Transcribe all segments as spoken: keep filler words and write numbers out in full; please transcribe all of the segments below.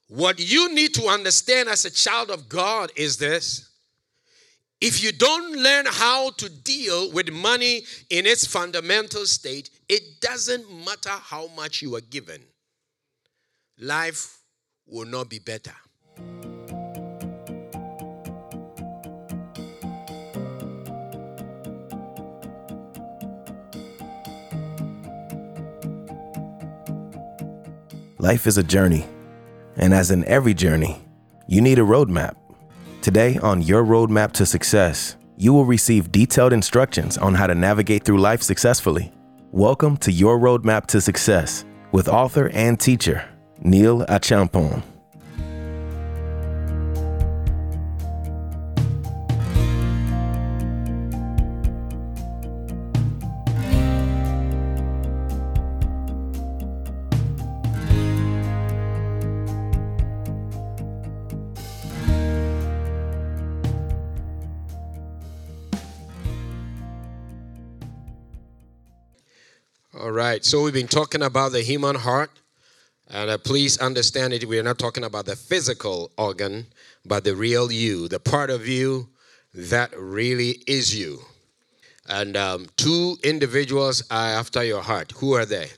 What you need to understand as a child of God is this. If you don't learn how to deal with money in its fundamental state, it doesn't matter how much you are given. Life will not be better. Life is a journey, and as in every journey, you need a roadmap. Today on Your Roadmap to Success, you will receive detailed instructions on how to navigate through life successfully. Welcome to Your Roadmap to Success with author and teacher, Neil Achampong. All right, so we've been talking about the human heart, and uh, please understand it, we're not talking about the physical organ, but the real you, the part of you that really is you. And um, two individuals are after your heart. Who are they?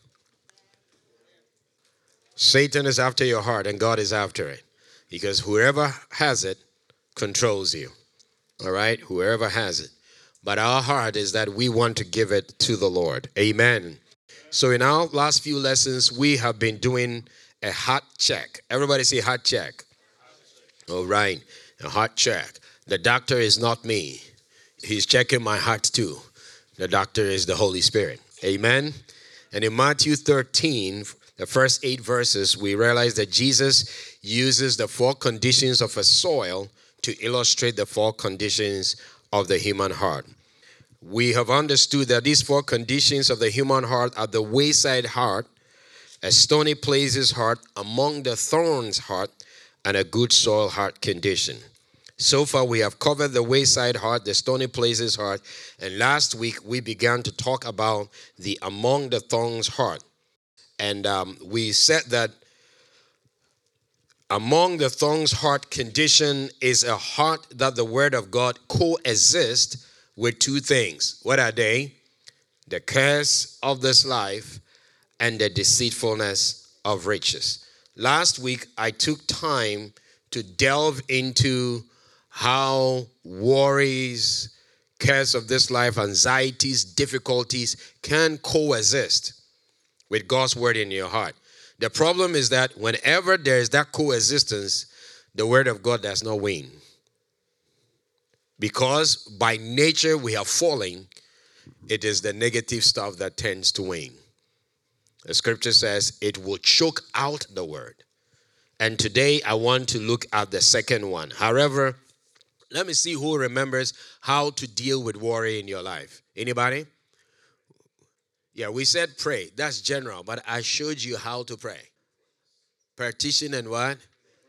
Satan is after your heart, and God is after it, because whoever has it controls you. All right, whoever has it. But our heart is that we want to give it to the Lord. Amen. So in our last few lessons, we have been doing a heart check. Everybody say heart check. All right, a heart check. The doctor is not me. He's checking my heart too. The doctor is the Holy Spirit. Amen. And in Matthew thirteen, the first eight verses, we realize that Jesus uses the four conditions of a soil to illustrate the four conditions of the human heart. We have understood that these four conditions of the human heart are the wayside heart, a stony places heart, among the thorns heart, and a good soil heart condition. So far, we have covered the wayside heart, the stony places heart, and last week we began to talk about the among the thorns heart. And um, we said that among the thorns heart condition is a heart that the Word of God coexists with two things. What are they? The curse of this life and the deceitfulness of riches. Last week, I took time to delve into how worries, curse of this life, anxieties, difficulties can coexist with God's word in your heart. The problem is that whenever there is that coexistence, the word of God does not win. Because by nature we are falling, it is the negative stuff that tends to win. The scripture says it will choke out the word. And today I want to look at the second one. However, let me see who remembers how to deal with worry in your life. Anybody? Yeah, we said pray. That's general, but I showed you how to pray. Petition and what?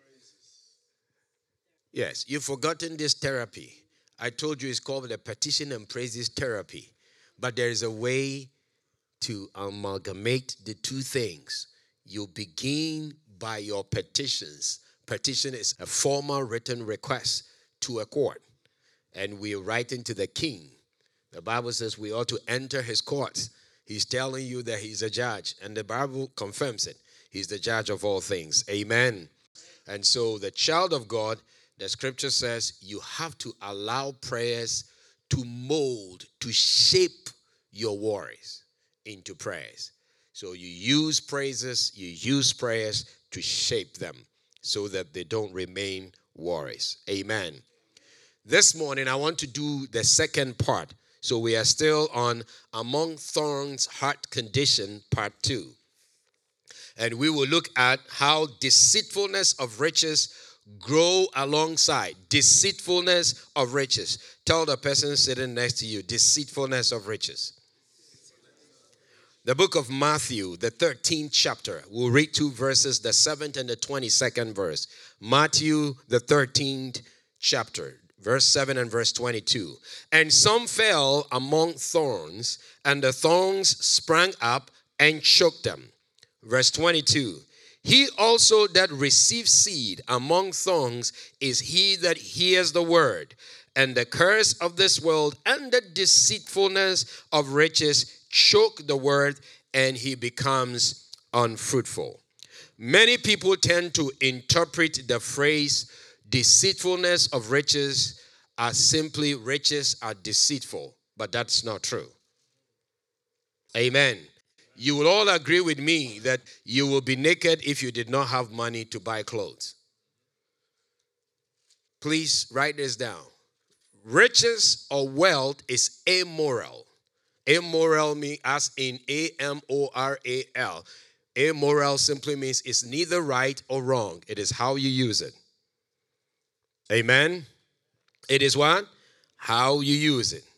Yes, you've forgotten this therapy. I told you it's called the petition and praises therapy. But there is a way to amalgamate the two things. You begin by your petitions. Petition is a formal written request to a court. And we write into the king. The Bible says we ought to enter his courts. He's telling you that he's a judge. And the Bible confirms it. He's the judge of all things. Amen. And so the child of God, the scripture says you have to allow prayers to mold, to shape your worries into prayers. So you use praises, you use prayers to shape them so that they don't remain worries. Amen. This morning I want to do the second part. So we are still on Among Thorns Heart Condition Part two. And we will look at how deceitfulness of riches grow alongside deceitfulness of riches. Tell the person sitting next to you, deceitfulness of riches. The book of Matthew, the thirteenth chapter. We'll read two verses, the seventh and the twenty-second verse. Matthew, the thirteenth chapter, verse seven and verse twenty-two. And some fell among thorns, and the thorns sprang up and choked them. Verse twenty-two. He also that receives seed among thorns is he that hears the word, and the curse of this world and the deceitfulness of riches choke the word, and he becomes unfruitful. Many people tend to interpret the phrase deceitfulness of riches as simply riches are deceitful, but that's not true. Amen. You will all agree with me that you will be naked if you did not have money to buy clothes. Please write this down. Riches or wealth is amoral. Amoral means as in A M O R A L. Amoral simply means it's neither right or wrong. It is how you use it. Amen. It is what? How you use it.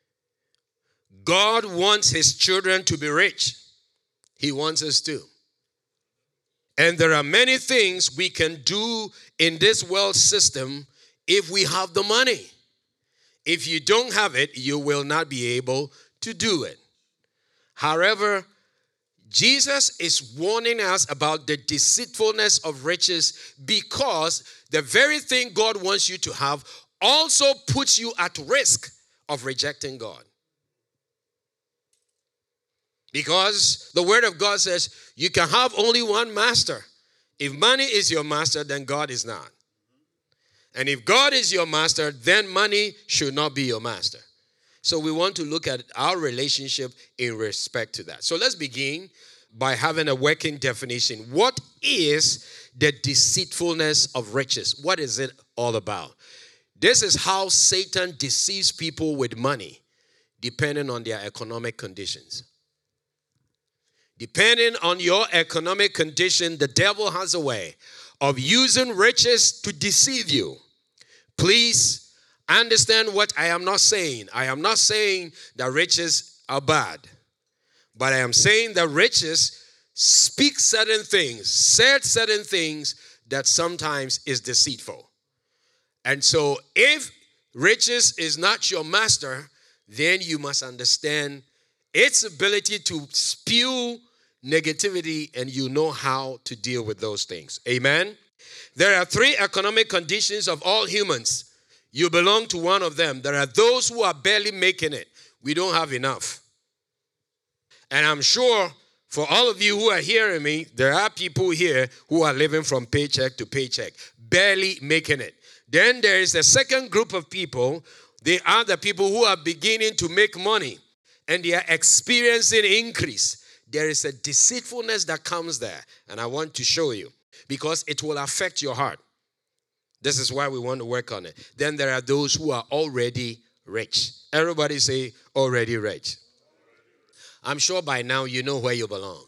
God wants his children to be rich. He wants us to. And there are many things we can do in this world system if we have the money. If you don't have it, you will not be able to do it. However, Jesus is warning us about the deceitfulness of riches because the very thing God wants you to have also puts you at risk of rejecting God. Because the word of God says you can have only one master. If money is your master, then God is not. And if God is your master, then money should not be your master. So we want to look at our relationship in respect to that. So let's begin by having a working definition. What is the deceitfulness of riches? What is it all about? This is how Satan deceives people with money, depending on their economic conditions. Depending on your economic condition, the devil has a way of using riches to deceive you. Please understand what I am not saying. I am not saying that riches are bad. But I am saying that riches speak certain things, said certain things that sometimes is deceitful. And so if riches is not your master, then you must understand its ability to spew negativity, and you know how to deal with those things. Amen? There are three economic conditions of all humans. You belong to one of them. There are those who are barely making it. We don't have enough. And I'm sure for all of you who are hearing me, there are people here who are living from paycheck to paycheck, barely making it. Then there is a second group of people. They are the people who are beginning to make money, and they are experiencing increase. There is a deceitfulness that comes there, and I want to show you because it will affect your heart. This is why we want to work on it. Then there are those who are already rich. Everybody say already rich. I'm sure by now you know where you belong.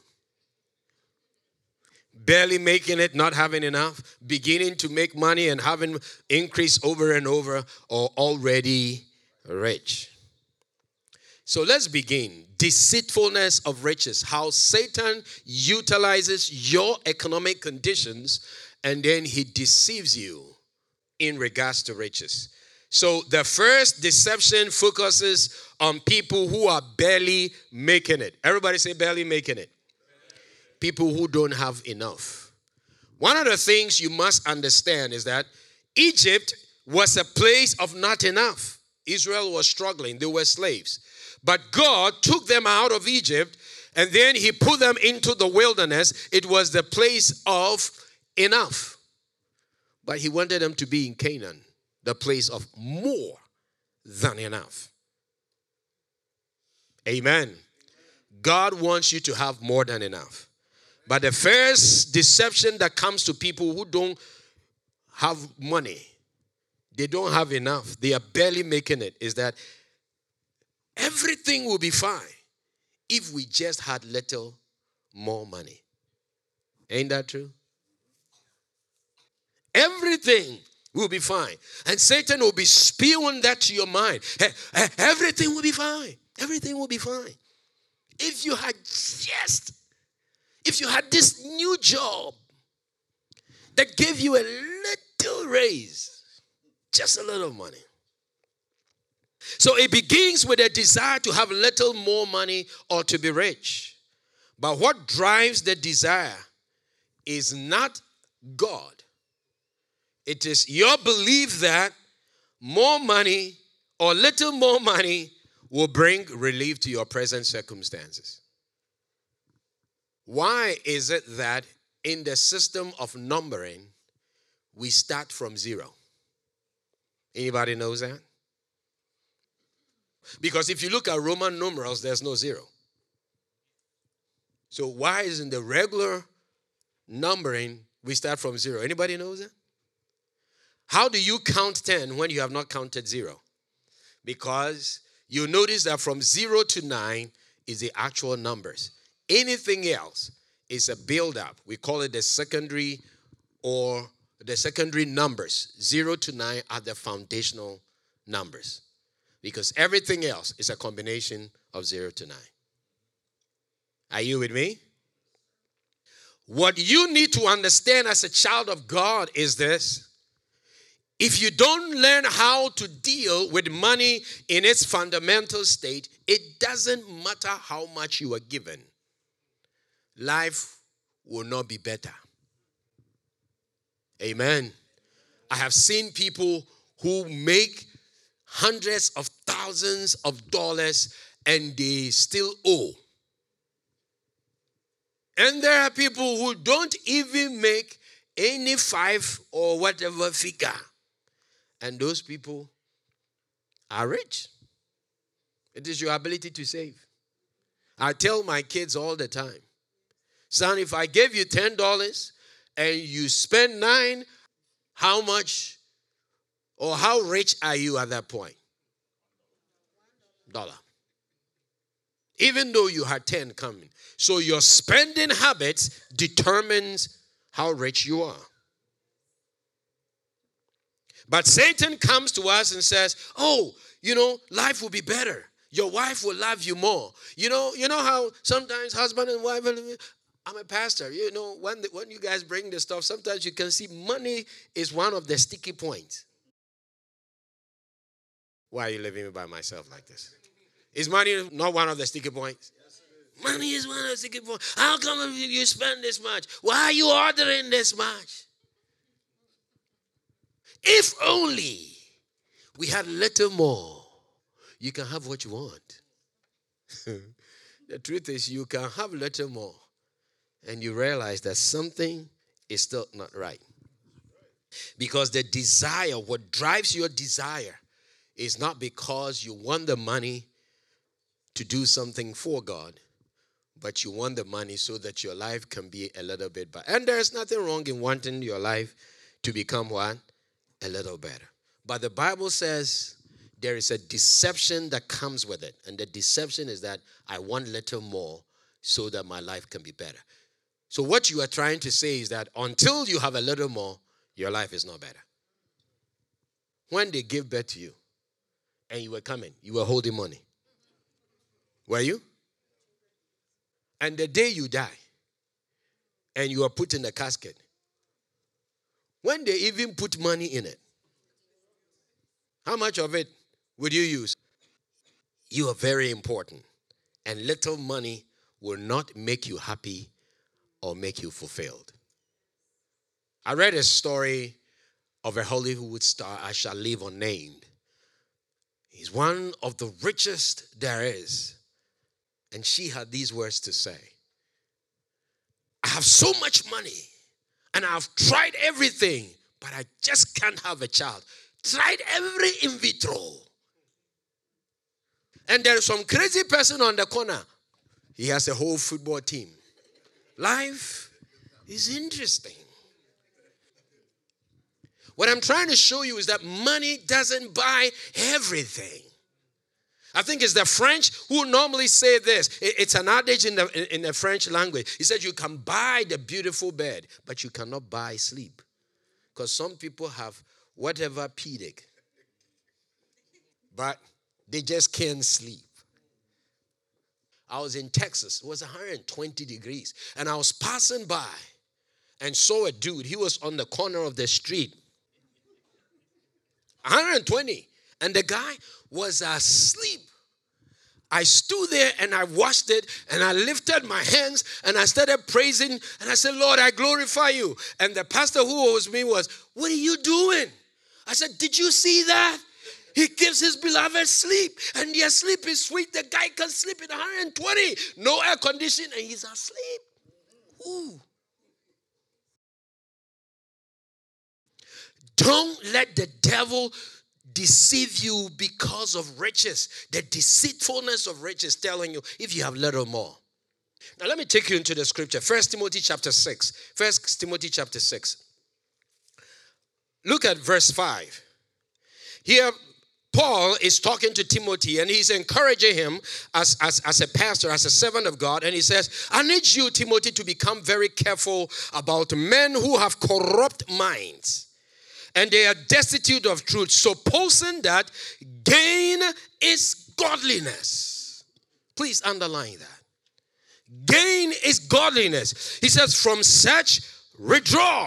Barely making it, not having enough, beginning to make money and having increase over and over, or already rich. So let's begin. Deceitfulness of riches. How Satan utilizes your economic conditions and then he deceives you in regards to riches. So the first deception focuses on people who are barely making it. Everybody say barely making it. People who don't have enough. One of the things you must understand is that Egypt was a place of not enough. Israel was struggling. They were slaves. But God took them out of Egypt, and then he put them into the wilderness. It was the place of enough. But he wanted them to be in Canaan, the place of more than enough. Amen. God wants you to have more than enough. But the first deception that comes to people who don't have money, they don't have enough, they are barely making it, is that everything will be fine if we just had little more money. Ain't that true? Everything will be fine. And Satan will be spewing that to your mind. Everything will be fine. Everything will be fine. If you had just, if you had this new job that gave you a little raise, just a little money. So it begins with a desire to have a little more money or to be rich. But what drives the desire is not God. It is your belief that more money or little more money will bring relief to your present circumstances. Why is it that in the system of numbering, we start from zero? Anybody knows that? Because if you look at Roman numerals, there's no zero. So why is in the regular numbering, we start from zero? Anybody knows that? How do you count ten when you have not counted zero? Because you notice that from zero to nine is the actual numbers. Anything else is a build-up. We call it the secondary or the secondary numbers. Zero to nine are the foundational numbers. Because everything else is a combination of zero to nine. Are you with me? What you need to understand as a child of God is this. If you don't learn how to deal with money in its fundamental state, it doesn't matter how much you are given. Life will not be better. Amen. I have seen people who make hundreds of thousands of dollars and they still owe. And there are people who don't even make any five or whatever figure. And those people are rich. It is your ability to save. I tell my kids all the time, son, if I gave you ten dollars and you spend nine, how much or how rich are you at that point? Dollar. Even though you had ten coming. So your spending habits determines how rich you are. But Satan comes to us and says, oh, you know, life will be better. Your wife will love you more. You know, you know how sometimes husband and wife, I'm a pastor. You know, when, the, when you guys bring the stuff, sometimes you can see money is one of the sticky points. Why are you leaving me by myself like this? Is money not one of the sticky points? Money is one of the sticky points. How come you spend this much? Why are you ordering this much? If only we had a little more, you can have what you want. The truth is, you can have a little more, and you realize that something is still not right. Because the desire, what drives your desire, is not because you want the money to do something for God, but you want the money so that your life can be a little bit better. And there's nothing wrong in wanting your life to become what? A little better. But the Bible says there is a deception that comes with it. And the deception is that I want a little more so that my life can be better. So what you are trying to say is that until you have a little more, your life is not better. When they gave birth to you and you were coming, you were holding money. Were you? And the day you die and you are put in a casket, when they even put money in it, how much of it would you use? You are very important. And little money will not make you happy or make you fulfilled. I read a story of a Hollywood star, I shall leave unnamed. He's one of the richest there is. And she had these words to say. I have so much money. And I've tried everything, but I just can't have a child. Tried every in vitro. And there's some crazy person on the corner. He has a whole football team. Life is interesting. What I'm trying to show you is that money doesn't buy everything. I think it's the French who normally say this. It's an adage in the, in the French language. He said you can buy the beautiful bed, but you cannot buy sleep. Because some people have whatever pedic, but they just can't sleep. I was in Texas. It was one hundred twenty degrees. And I was passing by and saw a dude. He was on the corner of the street. one hundred twenty. And the guy was asleep. I stood there and I watched it and I lifted my hands and I started praising and I said, Lord, I glorify you. And the pastor who was with me was, what are you doing? I said, did you see that? He gives his beloved sleep, and their sleep is sweet. The guy can sleep in one hundred twenty, no air conditioning, and he's asleep. Ooh. Don't let the devil deceive you because of riches. The deceitfulness of riches telling you if you have little more. Now let me take you into the scripture. First Timothy chapter six. First Timothy chapter six. Look at verse five. Here, Paul is talking to Timothy and he's encouraging him as, as, as a pastor, as a servant of God. And he says, I need you, Timothy, to become very careful about men who have corrupt minds and they are destitute of truth, supposing that gain is godliness. Please underline that. Gain is godliness. He says, from such withdraw.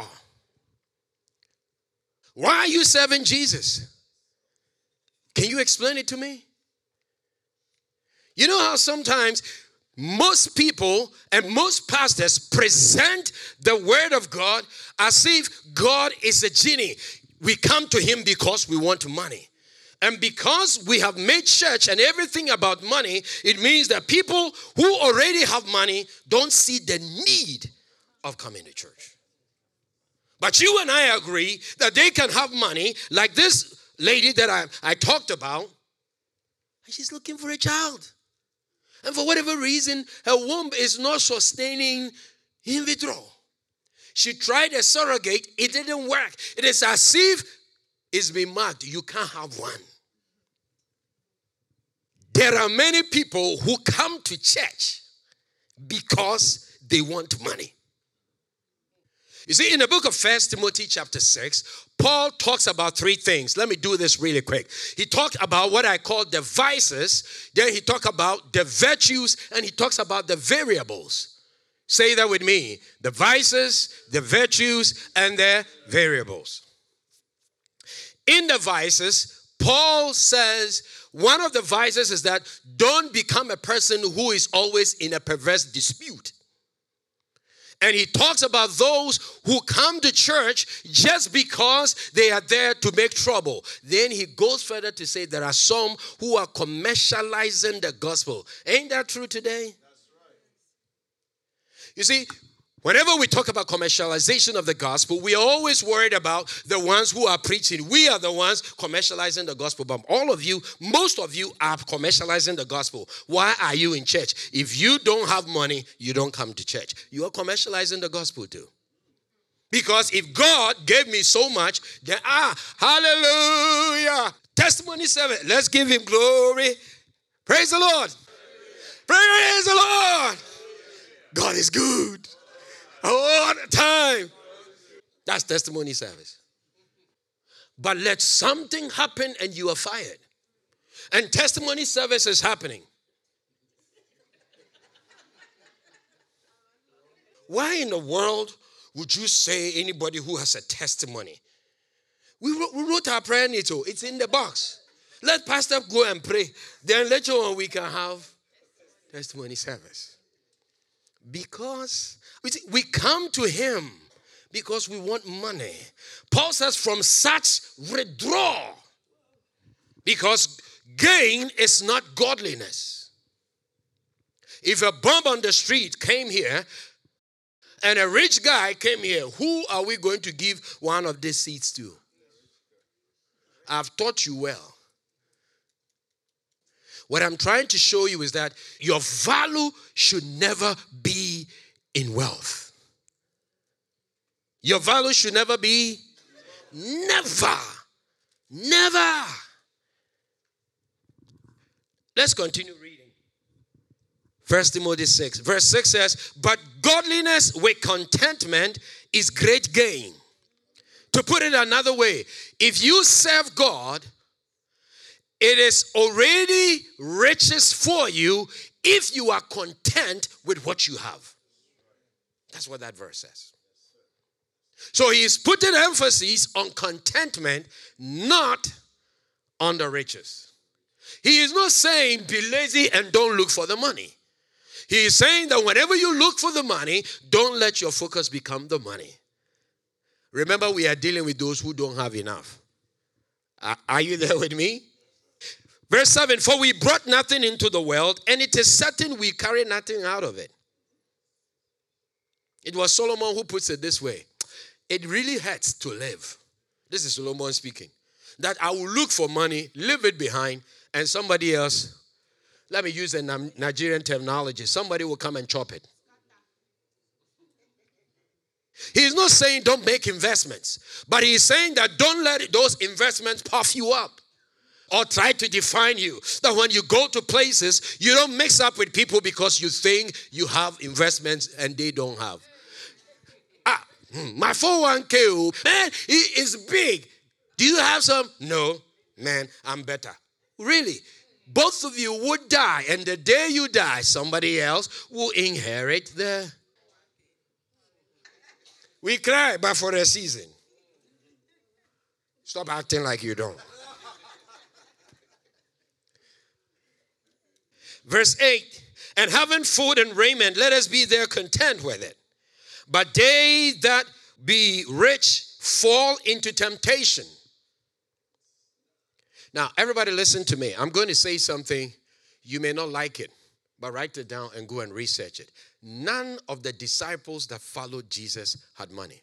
Why are you serving Jesus? Can you explain it to me? You know how sometimes most people and most pastors present the word of God as if God is a genie. We come to him because we want money. And because we have made church and everything about money, it means that people who already have money don't see the need of coming to church. But you and I agree that they can have money like this lady that I, I talked about, and she's looking for a child. And for whatever reason, her womb is not sustaining in vitro. She tried a surrogate, it didn't work. It is as if it's been marked, you can't have one. There are many people who come to church because they want money. You see, in the book of First Timothy chapter six, Paul talks about three things. Let me do this really quick. He talked about what I call the vices. Then he talked about the virtues. And he talks about the variables. Say that with me. The vices, the virtues, and the variables. In the vices, Paul says one of the vices is that don't become a person who is always in a perverse dispute. And he talks about those who come to church just because they are there to make trouble. Then he goes further to say there are some who are commercializing the gospel. Ain't that true today? That's right. You see, whenever we talk about commercialization of the gospel, we are always worried about the ones who are preaching. We are the ones commercializing the gospel. But all of you, most of you are commercializing the gospel. Why are you in church? If you don't have money, you don't come to church. You are commercializing the gospel too. Because if God gave me so much, then ah, hallelujah. Testimony seven. Let's give him glory. Praise the Lord. Praise the Lord. God is good. All the time. That's testimony service. But let something happen and you are fired. And testimony service is happening. Why in the world would you say anybody who has a testimony? We wrote, we wrote our prayer needs. It's in the box. Let pastor go and pray. Then later on we can have testimony service. Because we come to him because we want money. Paul says from such withdraw. Because gain is not godliness. If a bomb on the street came here and a rich guy came here, who are we going to give one of these seats to? I've taught you well. What I'm trying to show you is that your value should never be in wealth. Your value should never be, never, never. Let's continue reading. First Timothy six. Verse six says, but godliness with contentment is great gain. To put it another way, if you serve God, it is already riches for you if you are content with what you have. That's what that verse says. So he is putting emphasis on contentment, not on the riches. He is not saying be lazy and don't look for the money. He is saying that whenever you look for the money, don't let your focus become the money. Remember, we are dealing with those who don't have enough. Are, are you there with me? Verse seven, for we brought nothing into the world, and it is certain we carry nothing out of it. It was Solomon who puts it this way. It really hurts to live. This is Solomon speaking. That I will look for money, leave it behind, and somebody else, let me use a Nigerian terminology, somebody will come and chop it. He's not saying don't make investments, but he's saying that don't let those investments puff you up or try to define you. That when you go to places, you don't mix up with people because you think you have investments and they don't have. Ah, my four oh one k, man, it is big. Do you have some? No, man, I'm better. Really? Both of you would die, and the day you die, somebody else will inherit the... We cry, but for a season. Stop acting like you don't. Verse eight, and having food and raiment, let us be there content with it. But they that be rich fall into temptation. Now, everybody listen to me. I'm going to say something. You may not like it, but write it down and go and research it. None of the disciples that followed Jesus had money.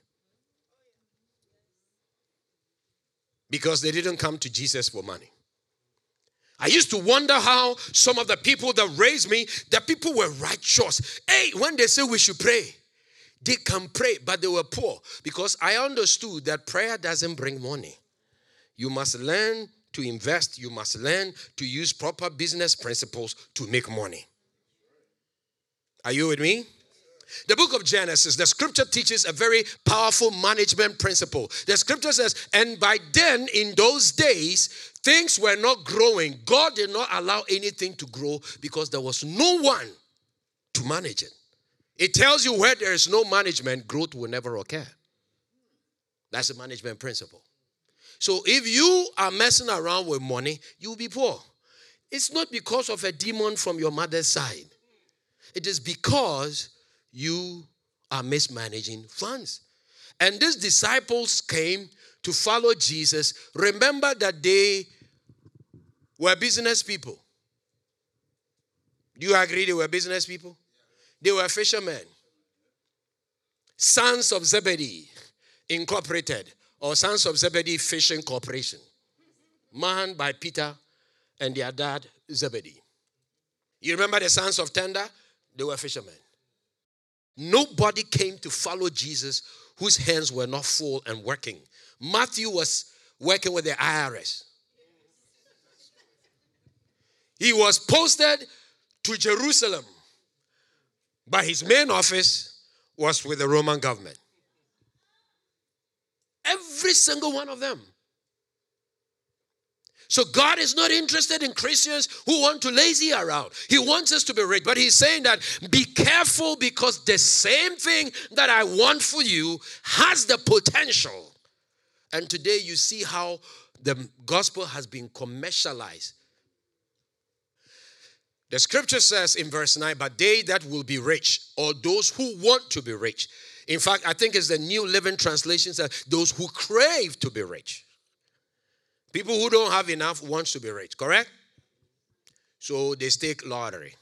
Because they didn't come to Jesus for money. I used to wonder how some of the people that raised me, the people were righteous. Hey, when they say we should pray, they can pray, but they were poor. Because I understood that prayer doesn't bring money. You must learn to invest. You must learn to use proper business principles to make money. Are you with me? The book of Genesis, the scripture teaches a very powerful management principle. The scripture says, and by then, in those days, things were not growing. God did not allow anything to grow because there was no one to manage it. It tells you where there is no management, growth will never occur. That's the management principle. So if you are messing around with money, you'll be poor. It's not because of a demon from your mother's side. It is because you are mismanaging funds. And these disciples came to follow Jesus. Remember that they were business people. Do you agree they were business people? They were fishermen. Sons of Zebedee Incorporated, or Sons of Zebedee Fishing Corporation. Manned by Peter and their dad, Zebedee. You remember the sons of Tender? They were fishermen. Nobody came to follow Jesus whose hands were not full and working. Matthew was working with the I R S. He was posted to Jerusalem, but his main office was with the Roman government. Every single one of them. So God is not interested in Christians who want to lazy around. He wants us to be rich. But he's saying that be careful because the same thing that I want for you has the potential. And today you see how the gospel has been commercialized. The scripture says in verse nine, but they that will be rich, or those who want to be rich. In fact, I think it's the New Living Translation says those who crave to be rich. People who don't have enough wants to be rich, correct? So they stake lottery.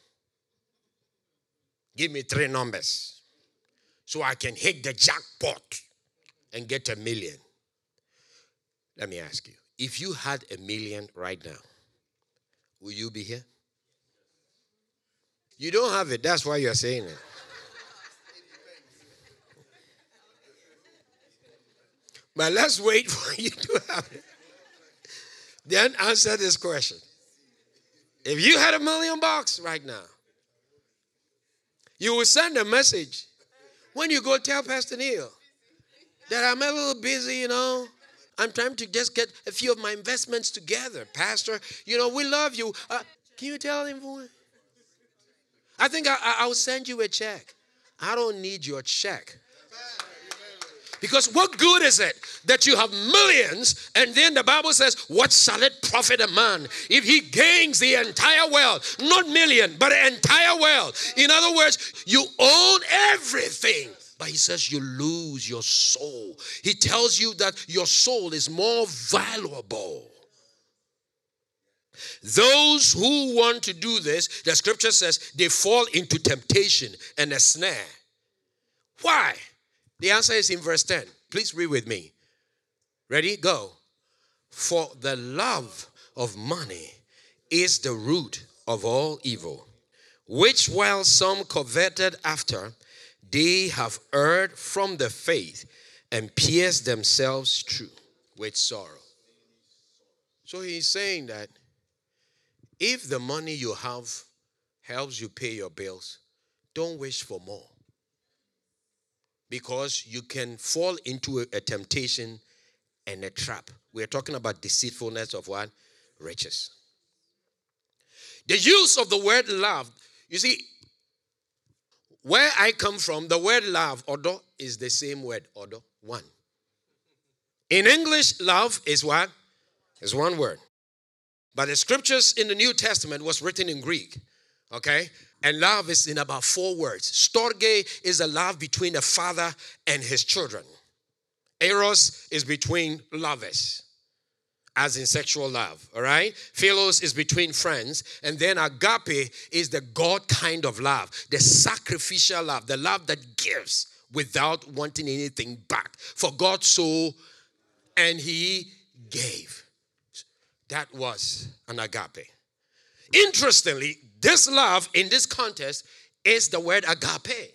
Give me three numbers so I can hit the jackpot and get a million. Let me ask you, if you had a million right now, will you be here? You don't have it, that's why you're saying it. But let's wait for you to have it. Then answer this question. If you had a million bucks right now, you will send a message when you go tell Pastor Neil that I'm a little busy, you know. I'm trying to just get a few of my investments together. Pastor, you know, we love you. Uh, can you tell him? I think I, I, I'll send you a check. I don't need your check. Because what good is it that you have millions and then the Bible says, what shall it profit a man if he gains the entire world? Not million, but the entire world. In other words, you own everything. But he says you lose your soul. He tells you that your soul is more valuable. Those who want to do this, the scripture says they fall into temptation and a snare. Why? The answer is in verse ten. Please read with me. Ready? Go. For the love of money is the root of all evil, which while some coveted after, they have erred from the faith and pierced themselves through with sorrow. So he's saying that if the money you have helps you pay your bills, don't wish for more. Because you can fall into a, a temptation and a trap. We're talking about deceitfulness of what? Riches. The use of the word love. You see, where I come from, the word love, odo, is the same word, odo, one. In English, love is what? Is one word. But the scriptures in the New Testament was written in Greek. Okay? And love is in about four words. Storge is a love between a father and his children. Eros is between lovers, as in sexual love, all right? Philos is between friends. And then agape is the God kind of love, the sacrificial love, the love that gives without wanting anything back. For God so, and he gave. That was an agape. Interestingly, this love in this context is the word agape.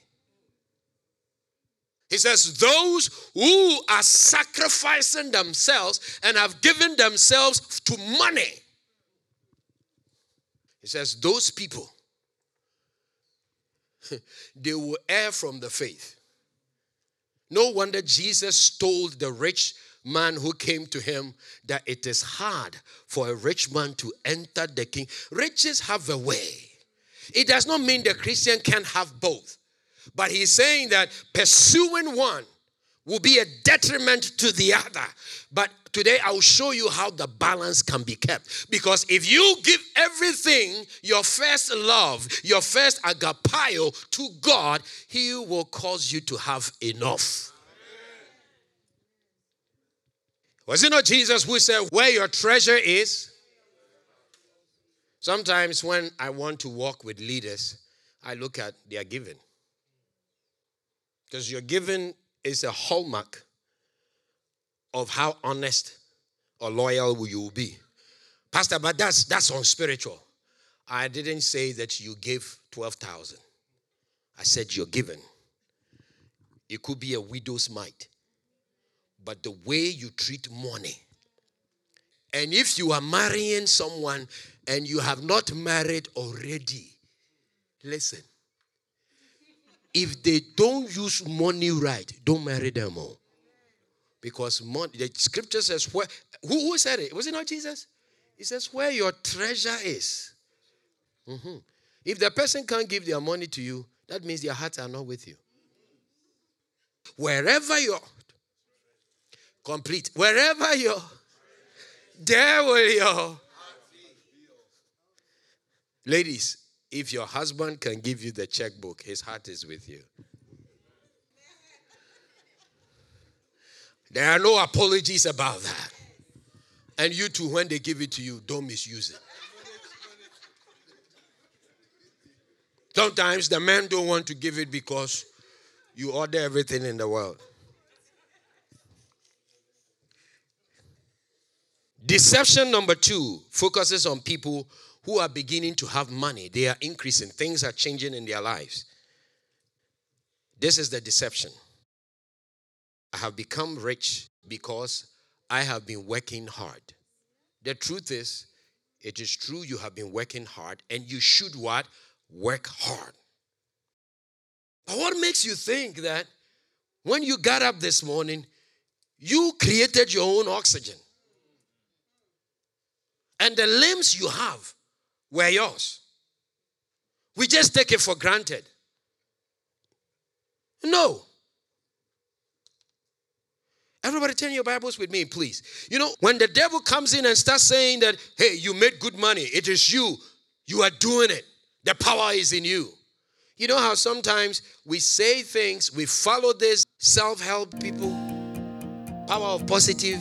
He says, those who are sacrificing themselves and have given themselves to money. He says, those people, they will err from the faith. No wonder Jesus told the rich man who came to him that it is hard for a rich man to enter the kingdom. Riches have a way. It does not mean the Christian can have both. But he's saying that pursuing one will be a detriment to the other. But today I'll show you how the balance can be kept. Because if you give everything, your first love, your first agapio to God, he will cause you to have enough. Was it not Jesus who said, where your treasure is? Sometimes when I want to walk with leaders, I look at their giving. Because your giving is a hallmark of how honest or loyal you will be. Pastor, but that's, that's unspiritual. I didn't say that you gave twelve thousand. I said you're giving. It could be a widow's mite. But the way you treat money. And if you are marrying someone and you have not married already, listen. If they don't use money right, don't marry them all. Because money, the scripture says, where, who, who said it? Was it not Jesus? He says, where your treasure is. Mm-hmm. If the person can't give their money to you, that means their hearts are not with you. Wherever you're, complete. Wherever you're, there will your. Ladies, if your husband can give you the checkbook, his heart is with you. There are no apologies about that. And you too, when they give it to you, don't misuse it. Sometimes the men don't want to give it because you order everything in the world. Deception number two focuses on people who are beginning to have money. They are increasing. Things are changing in their lives. This is the deception. I have become rich because I have been working hard. The truth is, it is true you have been working hard, and you should what? Work hard. But what makes you think that when you got up this morning, you created your own oxygen? And the limbs you have were yours. We just take it for granted. No. Everybody turn your Bibles with me, please. You know, when the devil comes in and starts saying that, hey, you made good money, it is you, you are doing it, the power is in you. You know how sometimes we say things, we follow this self-help people, power of positive.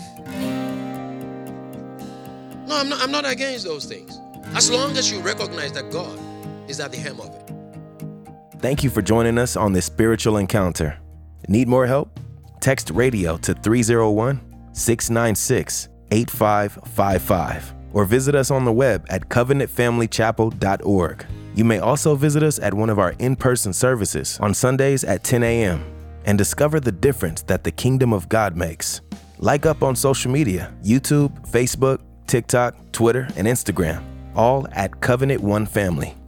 No, I'm not, I'm not against those things. As long as you recognize that God is at the helm of it. Thank you for joining us on this spiritual encounter. Need more help? Text radio to three oh one, six nine six, eight five five five or visit us on the web at covenant family chapel dot org. You may also visit us at one of our in-person services on Sundays at ten a.m. and discover the difference that the kingdom of God makes. Like up on social media, YouTube, Facebook, TikTok, Twitter, and Instagram, all at Covenant One Family.